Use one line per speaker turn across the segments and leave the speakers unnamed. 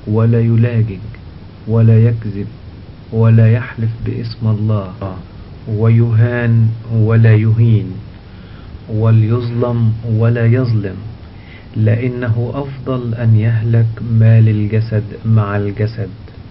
ولا يلاجج ولا يكذب ولا يحلف باسم الله، ويهان ولا يهين، وليظلم ولا يظلم، لأنه أفضل أن يهلك ما للجسد مع الجسد.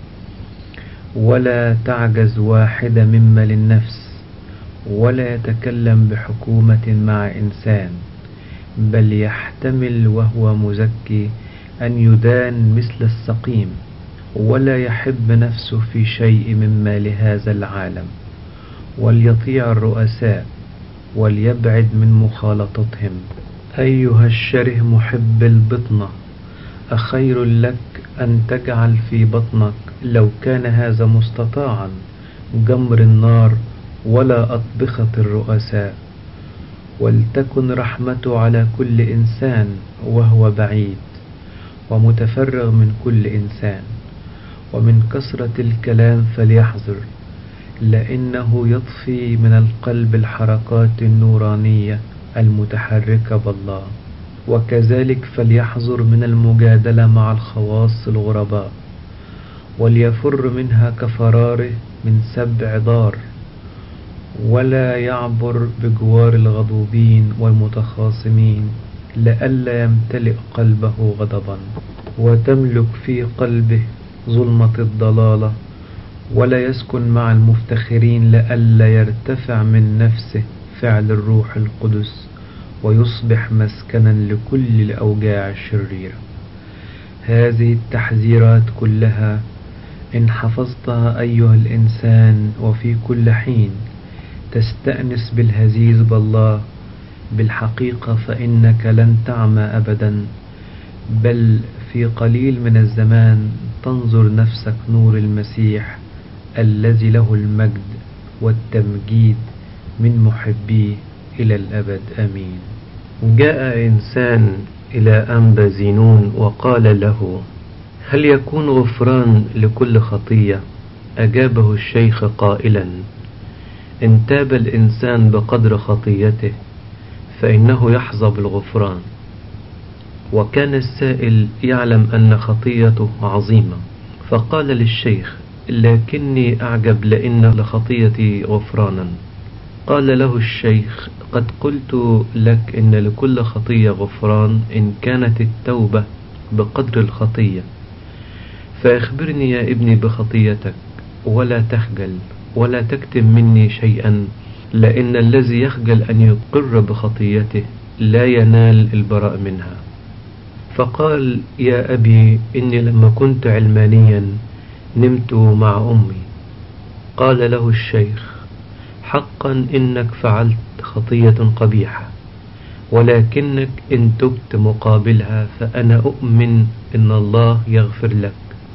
ولا تعجز واحدة مما للنفس، ولا يتكلم بحكومة مع إنسان، بل يحتمل وهو مزكي أن يدان مثل السقيم. ولا يحب نفسه في شيء مما لهذا العالم، وليطيع الرؤساء وليبعد من مخالطتهم. أيها الشره محب البطنة، أخير لك أن تجعل في بطنك، لو كان هذا مستطاعا، جمر النار ولا أطبخة الرؤساء. ولتكن رحمته على كل إنسان وهو بعيد، ومتفرغ من كل إنسان. ومن كثرة الكلام فليحذر، لأنه يطفي من القلب الحركات النورانية المتحركة بالله. وكذلك فليحذر من المجادلة مع الخواص الغرباء، وليفر منها كفراره من 7 دار. ولا يعبر بجوار الغضوبين والمتخاصمين، لئلا يمتلئ قلبه غضبا وتملك في قلبه ظلمة الضلالة. ولا يسكن مع المفتخرين، لئلا يرتفع من نفسه فعل الروح القدس ويصبح مسكنا لكل الأوجاع الشريرة. هذه التحذيرات كلها إن حفظتها أيها الإنسان، وفي كل حين تستأنس بالهزيز بالله، بالحقيقة فإنك لن تعمى أبدا، بل في قليل من الزمان تنظر نفسك نور المسيح الذي له المجد والتمجيد من محبيه إلى الأبد. آمين. جاء إنسان إلى أنبا زينون وقال له: هل يكون غفران لكل خطية؟ أجابه الشيخ قائلا: إن تاب الإنسان بقدر خطيته فإنه يحظى بالغفران. وكان السائل يعلم أن خطيته عظيمة، فقال للشيخ: لكني أعجب، لأن لخطيتي غفرانا. قال له الشيخ: قد قلت لك إن لكل خطية غفران إن كانت التوبة بقدر الخطية. فأخبرني يا ابني بخطيتك، ولا تخجل ولا تكتم مني شيئا، لأن الذي يخجل أن يقر بخطيته لا ينال البراء منها. فقال: يا أبي، إني لما كنت علمانيا نمت مع أمي. قال له الشيخ: حقا إنك فعلت خطية قبيحة، ولكنك إن تبت مقابلها فأنا أؤمن إن الله يغفر لك.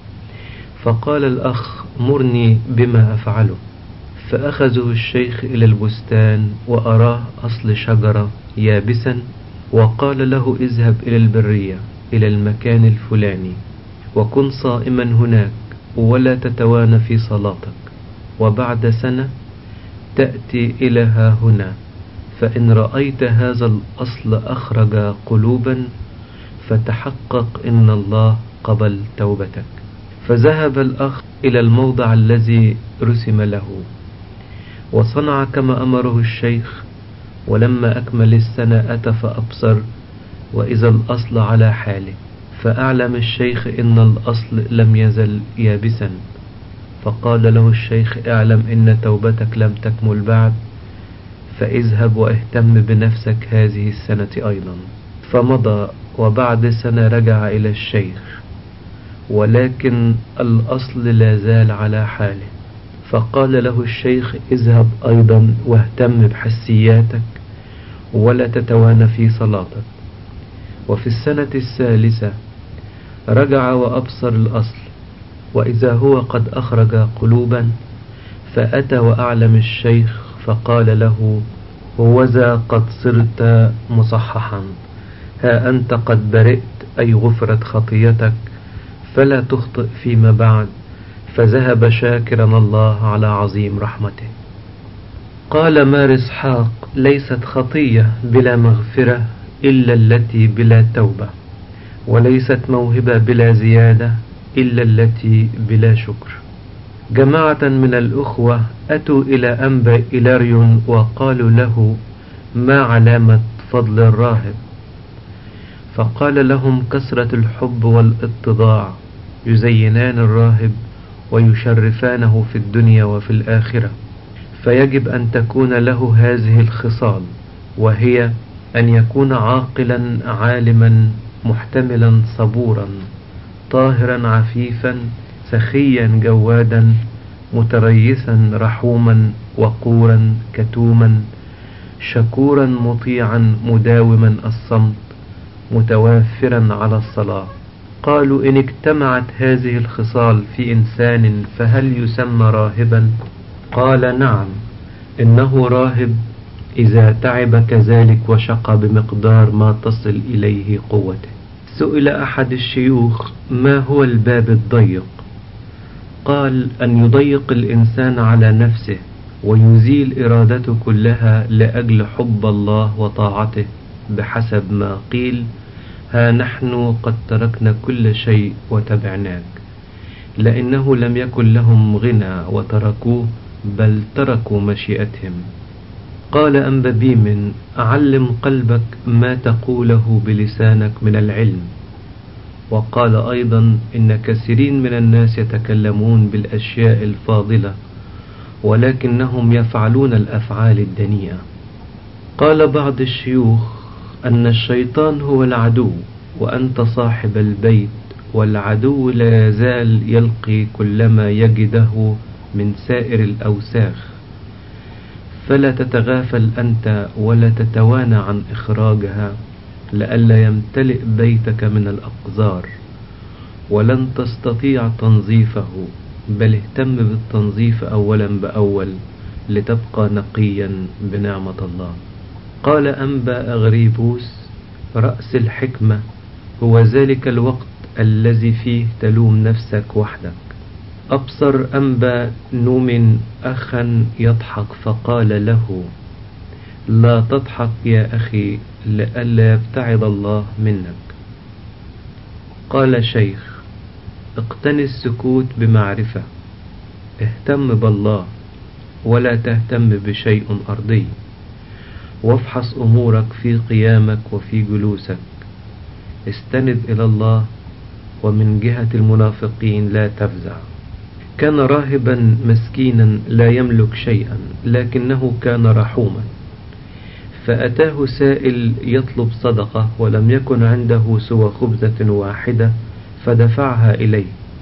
فقال الأخ: مرني بما أفعله. فأخذه الشيخ إلى البستان وأراه أصل شجرة يابسا، وقال له: اذهب إلى البرية إلى المكان الفلاني، وكن صائما هناك، ولا تتوانى في صلاتك، وبعد سنة تأتي إلى ها هنا، فإن رأيت هذا الأصل أخرج قلوبا فتحقق إن الله قبل توبتك. فذهب الأخ إلى الموضع الذي رسم له، وصنع كما أمره الشيخ. ولما أكمل السنة أتى فأبصر، وإذا الأصل على حاله. فأعلم الشيخ إن الأصل لم يزل يابسا. فقال له الشيخ: اعلم إن توبتك لم تكمل بعد، فاذهب واهتم بنفسك هذه السنة أيضا. فمضى، وبعد سنة رجع إلى الشيخ، ولكن الأصل لا زال على حاله. فقال له الشيخ: اذهب أيضا واهتم بحسياتك، ولا تتوانى في صلاتك. وفي السنة الثالثة رجع وأبصر الأصل، وإذا هو قد أخرج قلوبا. فأتى وأعلم الشيخ، فقال له: هوذا قد صرت مصححا، ها أنت قد برئت، أي غفرت خطيتك، فلا تخطئ فيما بعد. فذهب شاكرا الله على عظيم رحمته. قال مار إسحاق: ليست خطية بلا مغفرة إلا التي بلا توبة، وليست موهبة بلا زيادة إلا التي بلا شكر. جماعة من الأخوة أتوا إلى أنبا إيلاريون وقالوا له: ما علامة فضل الراهب؟ فقال لهم: كثرة الحب والاتضاع يزينان الراهب ويشرفانه في الدنيا وفي الآخرة، فيجب أن تكون له هذه الخصال، وهي أن يكون عاقلا عالما محتملا صبورا طاهرا عفيفا سخيا جوادا متريثا رحوما وقورا كتوما شكورا مطيعا مداوما الصمت متوافرا على الصلاة. قالوا: إن اجتمعت هذه الخصال في إنسان فهل يسمى راهبا؟ قال: نعم، إنه راهب إذا تعب كذلك وشقى بمقدار ما تصل إليه قوته. سئل أحد الشيوخ: ما هو الباب الضيق؟ قال: أن يضيق الإنسان على نفسه ويزيل إرادته كلها لأجل حب الله وطاعته، بحسب ما قيل: ها نحن قد تركنا كل شيء وتبعناك، لأنه لم يكن لهم غنى وتركوه، بل تركوا مشيئتهم. قال أنبا بيمن: علم قلبك ما تقوله بلسانك من العلم. وقال أيضا: إن كثيرين من الناس يتكلمون بالأشياء الفاضلة ولكنهم يفعلون الأفعال الدنيئة. قال بعض الشيوخ: أن الشيطان هو العدو وأنت صاحب البيت، والعدو لا يزال يلقي كلما يجده من سائر الأوساخ، فلا تتغافل أنت ولا تتوانى عن إخراجها لئلا يمتلئ بيتك من الأقذار، ولن تستطيع تنظيفه، بل اهتم بالتنظيف أولا بأول لتبقى نقيا بنعمة الله. قال أنبا أغريبوس: رأس الحكمة هو ذلك الوقت الذي فيه تلوم نفسك وحدك. أبصر أنبا نوم أخا يضحك فقال له: لا تضحك يا أخي لئلا يبتعد الله منك. قال شيخ: اقتني السكوت بمعرفة، اهتم بالله ولا تهتم بشيء أرضي، وافحص أمورك في قيامك وفي جلوسك، استند إلى الله، ومن جهة المنافقين لا تفزع. كان راهبا مسكينا لا يملك شيئا، لكنه كان رحوما، فأتاه سائل يطلب صدقة ولم يكن عنده سوى خبزة واحدة فدفعها إليه،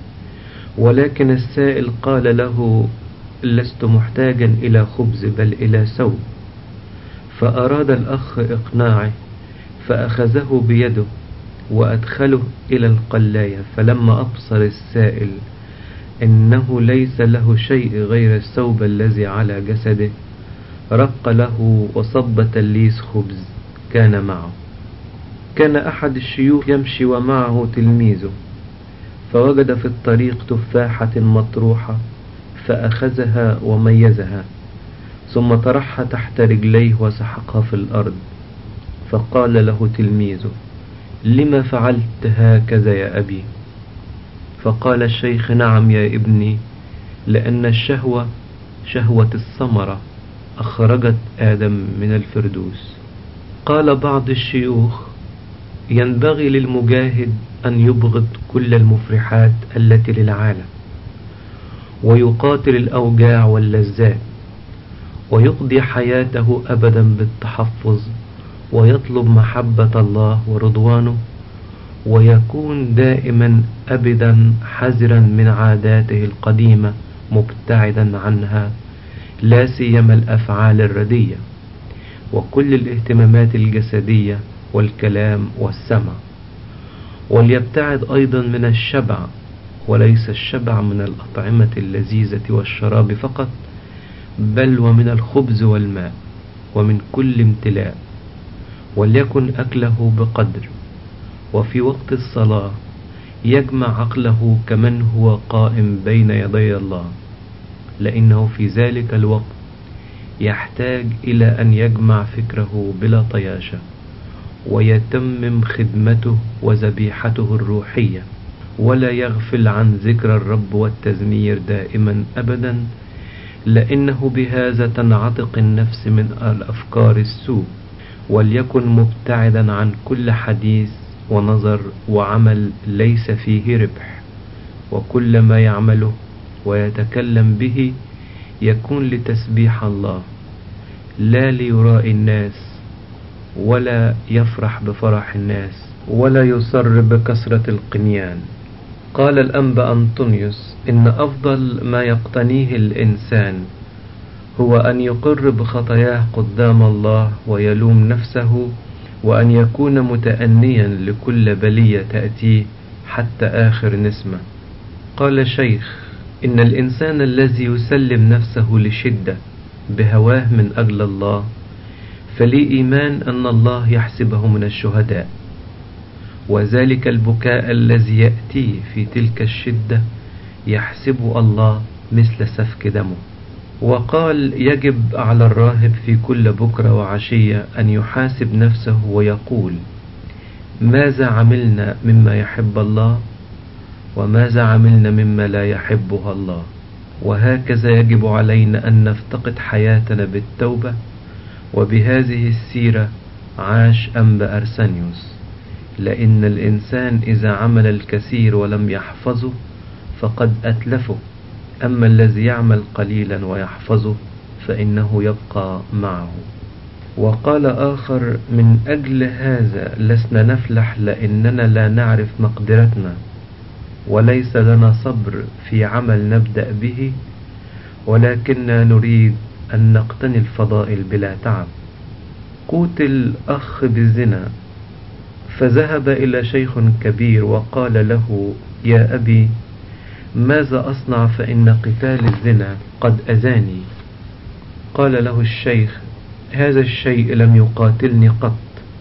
ولكن السائل قال له: لست محتاجا إلى خبز بل إلى ثوب. فأراد الأخ إقناعه فأخذه بيده وأدخله إلى القلاية، فلما أبصر السائل إنه ليس له شيء غير الثوب الذي على جسده، رق له وصب تليس خبز كان معه. كان أحد الشيوخ يمشي ومعه تلميذه، فوجد في الطريق تفاحة مطروحة فأخذها وميزها، ثم طرحها تحت رجليه وسحقها في الأرض. فقال له تلميذه: لما فعلت هكذا يا أبي؟ فقال الشيخ: نعم يا ابني، لأن الشهوة شهوة الثمرة أخرجت آدم من الفردوس. قال بعض الشيوخ: ينبغي للمجاهد أن يبغض كل المفرحات التي للعالم، ويقاتل الأوجاع واللذات، ويقضي حياته أبدا بالتحفظ، ويطلب محبة الله ورضوانه، ويكون دائما أبدا حذرا من عاداته القديمة مبتعدا عنها، لا سيما الأفعال الردية وكل الاهتمامات الجسدية والكلام والسمع. وليبتعد أيضا من الشبع، وليس الشبع من الأطعمة اللذيذة والشراب فقط، بل ومن الخبز والماء ومن كل امتلاء. وليكن أكله بقدر، وفي وقت الصلاة يجمع عقله كمن هو قائم بين يدي الله، لأنه في ذلك الوقت يحتاج إلى أن يجمع فكره بلا طياشة، ويتمم خدمته وذبيحته الروحية، ولا يغفل عن ذكر الرب والتذمير دائما أبدا، لأنه بهذا تنعتق النفس من الأفكار السوء. وليكن مبتعدا عن كل حديث ونظر وعمل ليس فيه ربح، وكل ما يعمله ويتكلم به يكون لتسبيح الله، لا ليراء الناس، ولا يفرح بفرح الناس، ولا يسر بكثرة القنيان. قال الأنبا أنطونيوس: إن أفضل ما يقتنيه الإنسان هو أن يقر بخطاياه قدام الله ويلوم نفسه، وأن يكون متأنيا لكل بلية تأتيه حتى آخر نسمة. قال شيخ: إن الإنسان الذي يسلم نفسه لشدة بهواه من أجل الله فلي إيمان أن الله يحسبه من الشهداء، وذلك البكاء الذي يأتي في تلك الشدة يحسب الله مثل سفك دمه. وقال: يجب على الراهب في كل بكرة وعشية أن يحاسب نفسه ويقول: ماذا عملنا مما يحب الله، وماذا عملنا مما لا يحبه الله. وهكذا يجب علينا أن نفتقد حياتنا بالتوبة. وبهذه السيرة عاش أنبا أرسانيوس، لأن الإنسان إذا عمل الكثير ولم يحفظه فقد أتلفه، أما الذي يعمل قليلا ويحفظه فإنه يبقى معه. وقال آخر: من أجل هذا لسنا نفلح، لأننا لا نعرف مقدرتنا، وليس لنا صبر في عمل نبدأ به، ولكننا نريد أن نقتني الفضائل بلا تعب. قتل أخ بالزنا، فذهب إلى شيخ كبير وقال له: يا أبي، ماذا أصنع فإن قتال الزنا قد أذاني؟ قال له الشيخ: هذا الشيء لم يقاتلني قط.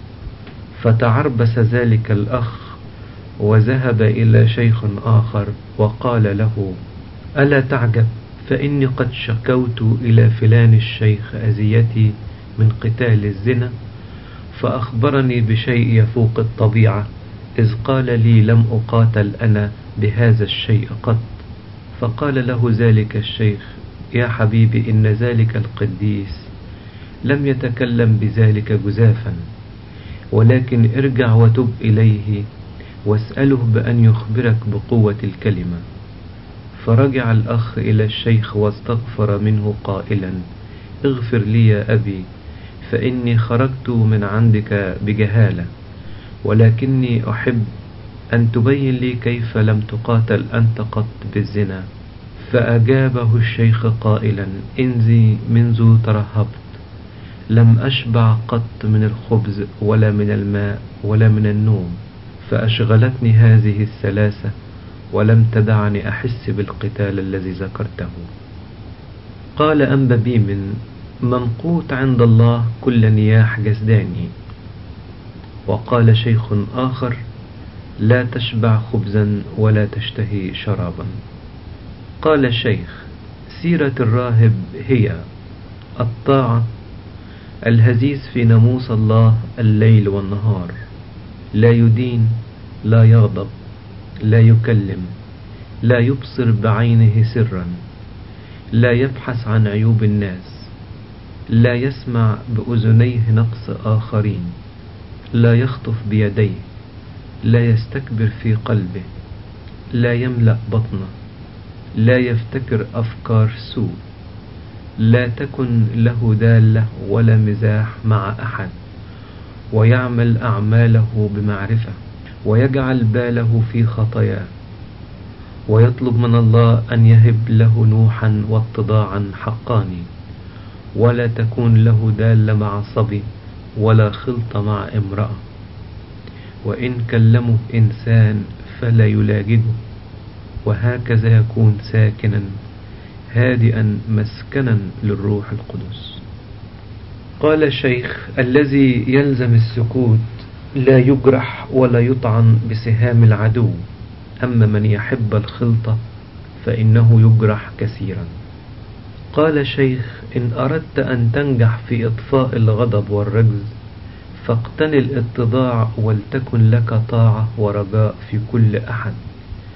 فتعربس ذلك الأخ وذهب إلى شيخ آخر وقال له: ألا تعجب، فإني قد شكوت إلى فلان الشيخ أذيتي من قتال الزنا، فأخبرني بشيء يفوق الطبيعة، إذ قال لي: لم أقاتل أنا بهذا الشيء قط. فقال له ذلك الشيخ: يا حبيبي، إن ذلك القديس لم يتكلم بذلك جزافا، ولكن ارجع وتب إليه واسأله بأن يخبرك بقوة الكلمة. فرجع الأخ إلى الشيخ واستغفر منه قائلا: اغفر لي يا أبي، فإني خرجت من عندك بجهالة، ولكني أحب أن تبين لي كيف لم تقاتل أنت قط بالزنا. فأجابه الشيخ قائلا: إني منذ ترهبت لم أشبع قط من الخبز ولا من الماء ولا من النوم، فأشغلتني هذه الثلاثة ولم تدعني أحس بالقتال الذي ذكرته. قال أنبا بيمن: ممقوت عند الله كل نياح جسداني. وقال شيخ آخر: لا تشبع خبزا ولا تشتهي شرابا. قال الشيخ: سيرة الراهب هي الطاعة، الهزيز في ناموس الله الليل والنهار، لا يدين، لا يغضب، لا يكلم، لا يبصر بعينه سرا، لا يبحث عن عيوب الناس، لا يسمع بأذنيه نقص آخرين، لا يخطف بيديه، لا يستكبر في قلبه، لا يملأ بطنه، لا يفتكر أفكار سوء، لا تكن له دالة ولا مزاح مع أحد، ويعمل أعماله بمعرفة، ويجعل باله في خطاياه، ويطلب من الله أن يهب له نوحا واتضاعا حقاني، ولا تكون له دالة مع صبي ولا خلط مع امرأة، وإن كلمه إنسان فلا يلاجده، وهكذا يكون ساكنا هادئا مسكنا للروح القدس. قال الشيخ: الذي يلزم السكوت لا يجرح ولا يطعن بسهام العدو، أما من يحب الخلطة فإنه يجرح كثيرا. قال الشيخ: إن أردت أن تنجح في إطفاء الغضب والرجز فاقتني الاتضاع، ولتكن لك طاعة ورجاء في كل أحد،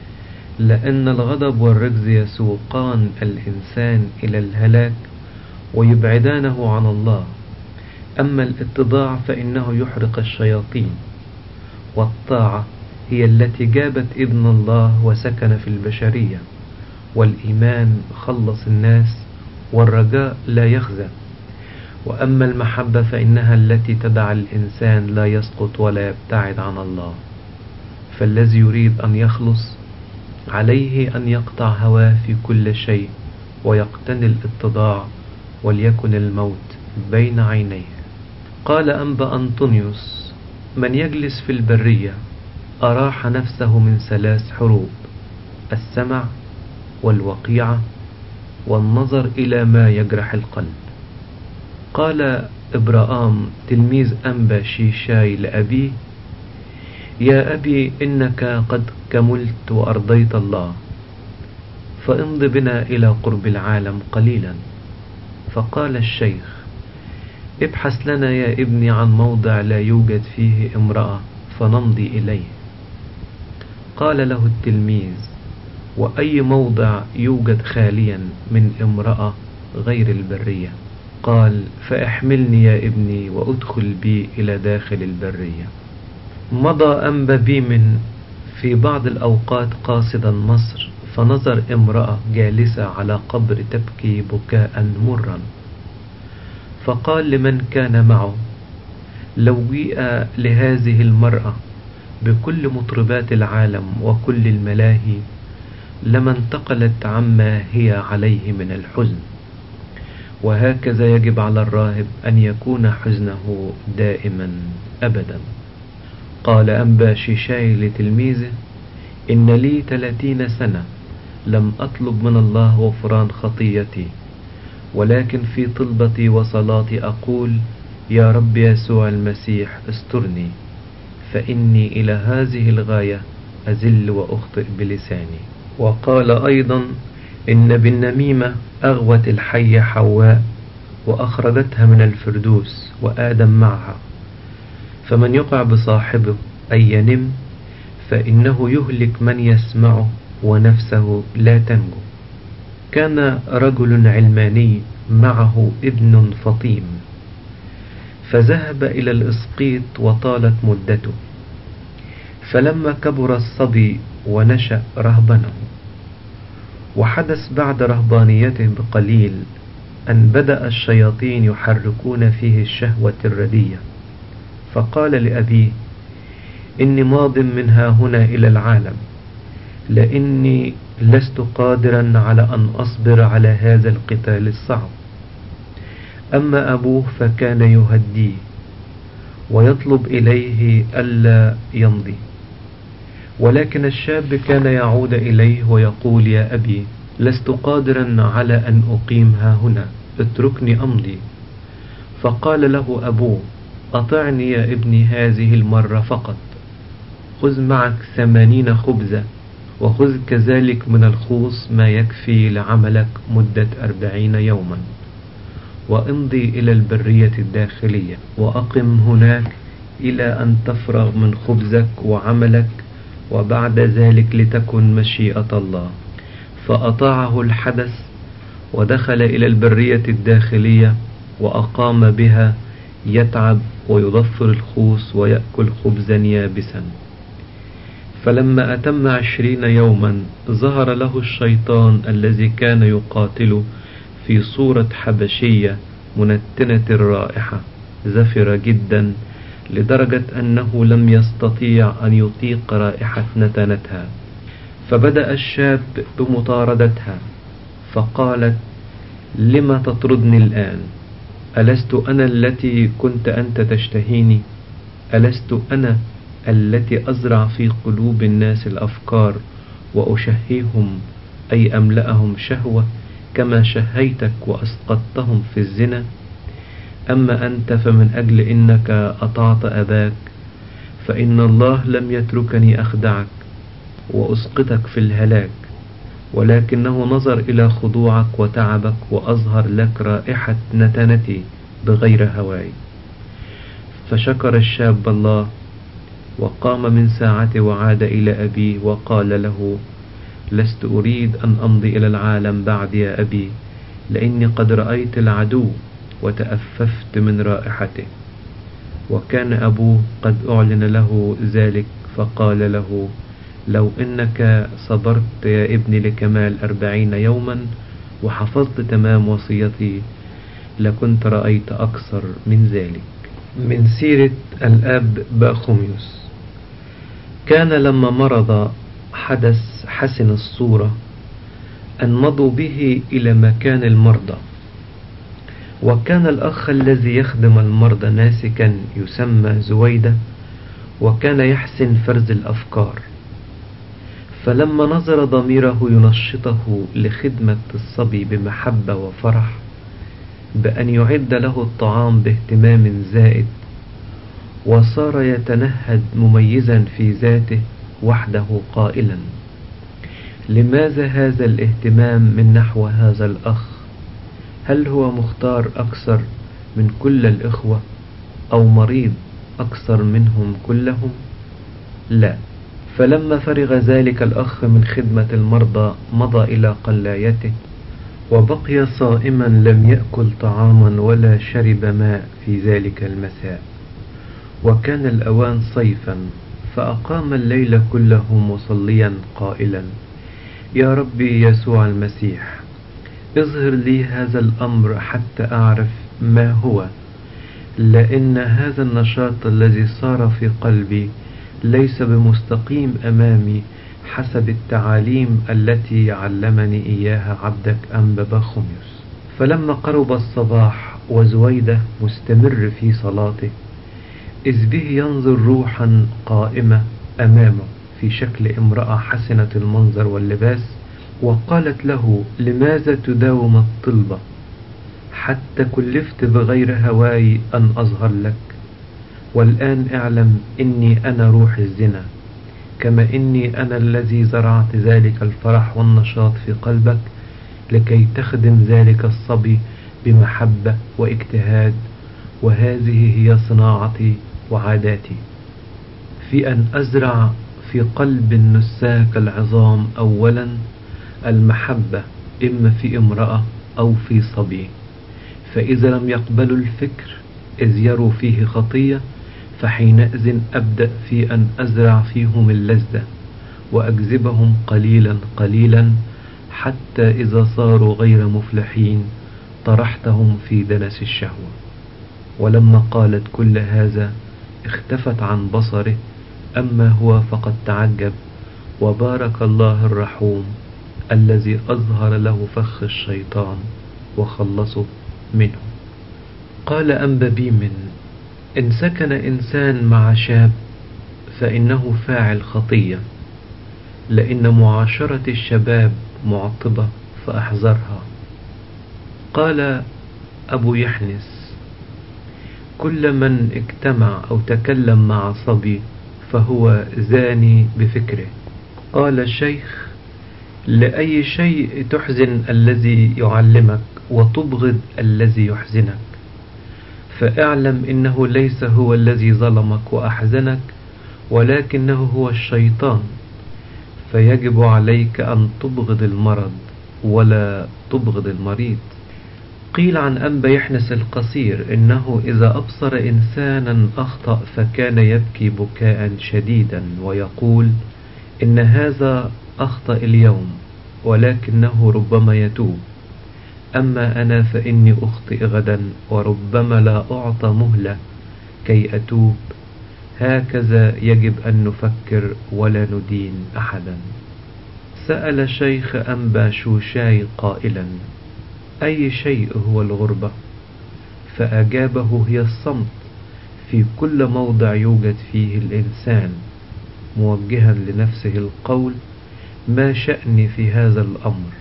لأن الغضب والرجز يسوقان الإنسان إلى الهلاك ويبعدانه عن الله. أما الاتضاع فإنه يحرق الشياطين، والطاعة هي التي جابت ابن الله وسكن في البشرية، والإيمان خلص الناس، والرجاء لا يخزى. وأما المحبة فإنها التي تدع الإنسان لا يسقط ولا يبتعد عن الله. فالذي يريد أن يخلص عليه أن يقطع هواه في كل شيء ويقتني الاتضاع، وليكن الموت بين عينيه. قال أنبا أنطونيوس: من يجلس في البرية أراح نفسه من 3 حروب: السمع والوقيعة والنظر إلى ما يجرح القلب. قال إبراهام تلميذ أنبا شيشاي لأبيه: يا أبي، إنك قد كملت وأرضيت الله، فامض بنا إلى قرب العالم قليلا. فقال الشيخ: ابحث لنا يا ابني عن موضع لا يوجد فيه امرأة فنمضي إليه. قال له التلميذ: وأي موضع يوجد خاليا من امرأة غير البرية؟ قال: فاحملني يا ابني وادخل بي إلى داخل البرية. مضى أنبا بيمن في بعض الأوقات قاصدا مصر، فنظر امرأة جالسة على قبر تبكي بكاء مرا، فقال لمن كان معه: لو جيء لهذه المرأة بكل مطربات العالم وكل الملاهي لما انتقلت عما هي عليه من الحزن. وهكذا يجب على الراهب أن يكون حزنه دائما أبدا. قال أنبا شيشاي لتلميذه: إن لي 30 سنة لم أطلب من الله غفران خطيتي، ولكن في طلبتي وصلاتي أقول: يا رب يسوع المسيح استرني، فإني إلى هذه الغاية أزل وأخطئ بلساني. وقال أيضا: إن بالنميمة أغوت الحية حواء وأخرجتها من الفردوس وآدم معها، فمن يقع بصاحبه أي ينم فإنه يهلك من يسمعه ونفسه لا تنجو. كان رجل علماني معه ابن فطيم، فذهب إلى الإسقيط وطالت مدته، فلما كبر الصبي ونشأ رهبنه. وحدث بعد رهبانيته بقليل أن بدأ الشياطين يحركون فيه الشهوة الردية، فقال لأبيه: إني ماض من ها هنا إلى العالم، لأني لست قادرا على أن أصبر على هذا القتال الصعب. أما أبوه فكان يهديه ويطلب إليه ألا يمضي، ولكن الشاب كان يعود إليه ويقول: يا أبي، لست قادرا على أن أقيم ها هنا، اتركني أمضي. فقال له أبوه: أطعني يا ابني هذه المرة فقط، خذ معك 80 خبزة، وخذ كذلك من الخوص ما يكفي لعملك مدة 40 يوما، وامضي إلى البرية الداخلية، وأقم هناك إلى أن تفرغ من خبزك وعملك، وبعد ذلك لتكن مشيئة الله. فأطاعه الحدث ودخل إلى البرية الداخلية وأقام بها، يتعب ويضفر الخوص ويأكل خبزا يابسا. فلما أتم 20 يوما ظهر له الشيطان الذي كان يقاتله في صورة حبشية منتنة الرائحة، زفرة جدا لدرجة أنه لم يستطيع أن يطيق رائحة نتنتها. فبدأ الشاب بمطاردتها، فقالت: لما تطردني الآن؟ ألست أنا التي كنت أنت تشتهيني؟ ألست أنا التي أزرع في قلوب الناس الأفكار وأشهيهم، أي أملأهم شهوة كما شهيتك وأسقطتهم في الزنا؟ أما أنت فمن أجل إنك أطعت أباك فإن الله لم يتركني أخدعك وأسقطك في الهلاك، ولكنه نظر إلى خضوعك وتعبك وأظهر لك رائحة نتنتي بغير هواي. فشكر الشاب الله وقام من ساعته وعاد إلى أبيه وقال له: لست أريد أن أمضي إلى العالم بعد يا أبي، لأني قد رأيت العدو وتأففت من رائحته. وكان أبوه قد أعلن له ذلك، فقال له: لو إنك صبرت يا ابني لكمال 40 يوما وحفظت تمام وصيتي لكنت رأيت أكثر من ذلك. من سيرة الأب باخوميوس. كان لما مرض حدث حسن الصورة أن مضوا به إلى مكان المرضى، وكان الأخ الذي يخدم المرضى ناسكا يسمى زويدة، وكان يحسن فرز الأفكار. فلما نظر ضميره ينشطه لخدمة الصبي بمحبة وفرح بأن يعد له الطعام باهتمام زائد، وصار يتنهد مميزا في ذاته وحده قائلا: لماذا هذا الاهتمام من نحو هذا الأخ؟ هل هو مختار أكثر من كل الإخوة، أو مريض أكثر منهم كلهم؟ لا. فلما فرغ ذلك الأخ من خدمة المرضى مضى إلى قلايته، وبقي صائما لم يأكل طعاما ولا شرب ماء في ذلك المساء. وكان الأوان صيفا، فأقام الليل كله مصليا قائلا: يا ربي يسوع المسيح، اظهر لي هذا الأمر حتى أعرف ما هو، لأن هذا النشاط الذي صار في قلبي ليس بمستقيم أمامي حسب التعاليم التي علمني إياها عبدك أنبا باخوميوس. فلما قرب الصباح وزويدة مستمر في صلاته، إذ به ينظر روحا قائمة أمامه في شكل امرأة حسنة المنظر واللباس، وقالت له: لماذا تداوم الطلبة حتى كلفت بغير هواي أن أظهر لك؟ والآن اعلم إني أنا روح الزنا، كما إني أنا الذي زرعت ذلك الفرح والنشاط في قلبك لكي تخدم ذلك الصبي بمحبة واجتهاد، وهذه هي صناعتي وعاداتي، في أن أزرع في قلب النساك العظام أولا المحبة، إما في امرأة أو في صبي، فإذا لم يقبلوا الفكر إذ يروا فيه خطية، فحينئذ أبدأ في أن أزرع فيهم اللذة وأجذبهم قليلا قليلا، حتى إذا صاروا غير مفلحين طرحتهم في دنس الشهوة. ولما قالت كل هذا اختفت عن بصره، أما هو فقد تعجب، وبارك الله الرحوم الذي أظهر له فخ الشيطان وخلصه منه. قال أنبا بيمن: إن سكن إنسان مع شاب فإنه فاعل خطية، لأن معاشرة الشباب معطبة فأحذرها. قال أبو يحنس: كل من اجتمع أو تكلم مع صبي فهو زاني بفكره. قال الشيخ: لأي شيء تحزن الذي يعلمك وتبغض الذي يحزنك، فاعلم إنه ليس هو الذي ظلمك وأحزنك، ولكنه هو الشيطان، فيجب عليك أن تبغض المرض ولا تبغض المريض. قيل عن أنبا يحنس القصير إنه إذا أبصر إنسانا أخطأ فكان يبكي بكاء شديدا ويقول: إن هذا أخطأ اليوم ولكنه ربما يتوب، أما أنا فإني أخطئ غدا وربما لا أعطى مهلة كي أتوب. هكذا يجب أن نفكر ولا ندين أحدا. سأل شيخ أنبا شوشاي قائلا: أي شيء هو الغربة؟ فأجابه: هي الصمت في كل موضع يوجد فيه الإنسان، موجها لنفسه القول: ما شأني في هذا الأمر؟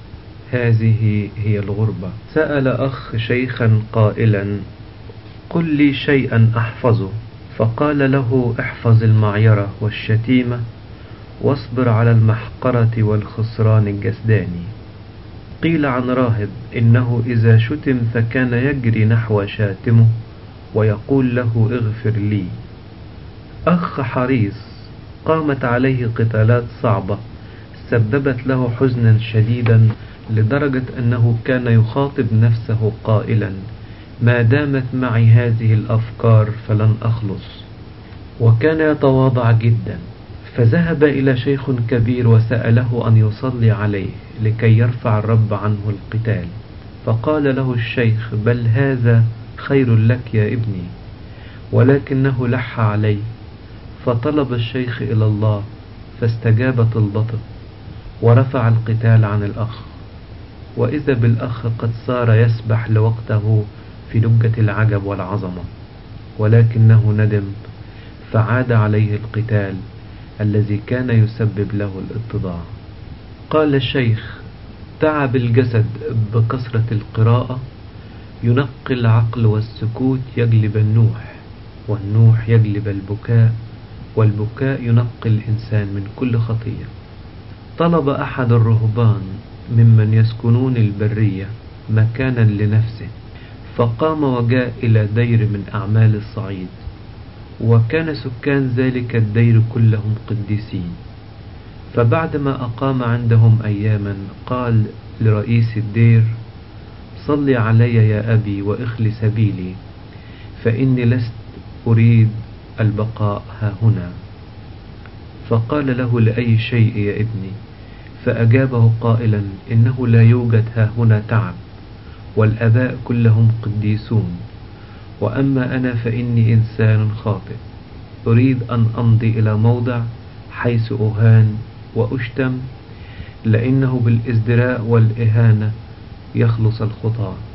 هذه هي الغربة. سأل أخ شيخا قائلا: قل لي شيئا أحفظه. فقال له: احفظ المعيرة والشتيمة، واصبر على المحقرة والخسران الجسداني. قيل عن راهب إنه إذا شتم فكان يجري نحو شاتمه ويقول له: اغفر لي. أخ حريص قامت عليه قتالات صعبة سببت له حزنا شديدا لدرجة أنه كان يخاطب نفسه قائلا: ما دامت معي هذه الأفكار فلن أخلص. وكان يتواضع جدا، فذهب إلى شيخ كبير وسأله أن يصلي عليه لكي يرفع الرب عنه القتال. فقال له الشيخ: بل هذا خير لك يا ابني. ولكنه لح عليه، فطلب الشيخ إلى الله فاستجاب طلبته ورفع القتال عن الأخ. وإذا بالأخ قد صار يسبح لوقته في لجة العجب والعظمة، ولكنه ندم فعاد عليه القتال الذي كان يسبب له الاتضاع. قال الشيخ: تعب الجسد بكثرة القراءة ينقي العقل، والسكوت يجلب النوح، والنوح يجلب البكاء، والبكاء ينقي الإنسان من كل خطية. طلب أحد الرهبان ممن يسكنون البرية مكانا لنفسه، فقام وجاء إلى دير من أعمال الصعيد، وكان سكان ذلك الدير كلهم قديسين. فبعدما أقام عندهم أياما قال لرئيس الدير: صل علي يا أبي واخل سبيلي، فإني لست أريد البقاء ها هنا. فقال له: لأي شيء يا ابني؟ فأجابه قائلا: إنه لا يوجد ها هنا تعب، والآباء كلهم قديسون، وأما أنا فإني إنسان خاطئ، أريد أن أمضي إلى موضع حيث أهان وأشتم، لأنه بالازدراء والإهانة يخلص الخطاة.